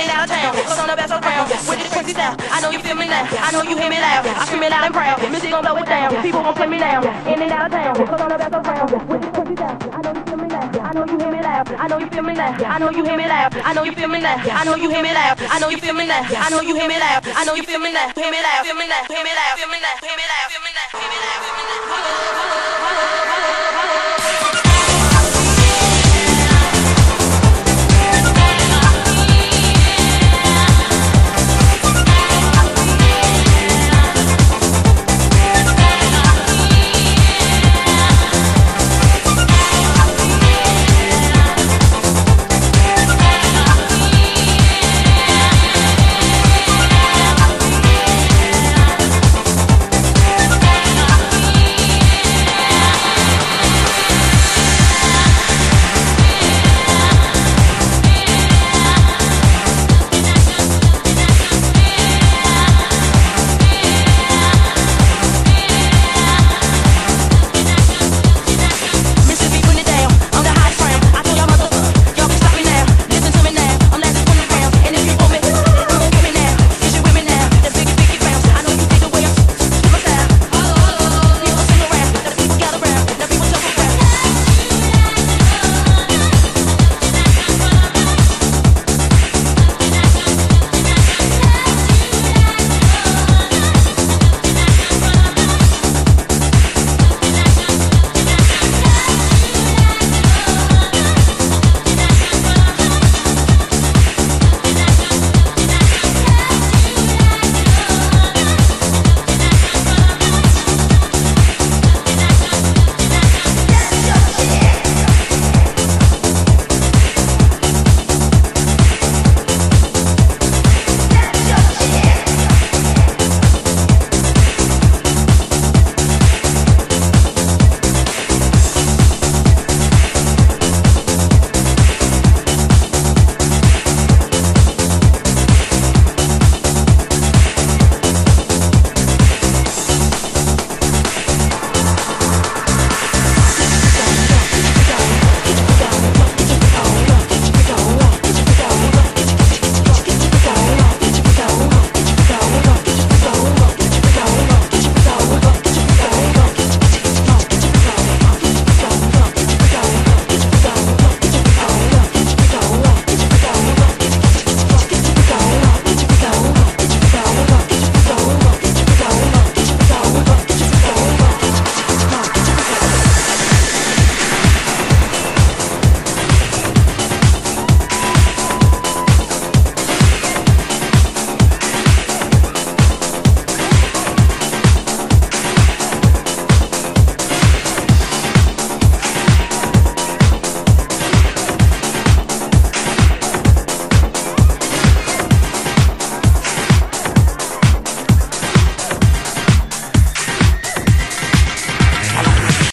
and out of town. Cause I'm the best around. With this crazy style, I know you feel me now. I know you hear me loud. I scream it loud and proud. Music gon' blow it down. People gon' play me now. In and out of town. Cause I'm the best around. With this crazy style, I know you feel me now. I know you hear me loud. I know you feel me now. I know you hear me loud. I know you feel me now. I know you hear me loud. I know you feel me now. I know you hear me loud. I know you feel me now. Hear me loud. Hear me loud. Hear me loud. Hear me loud. Hear me loud. Hear me loud. Hear me loud. Hear me loud.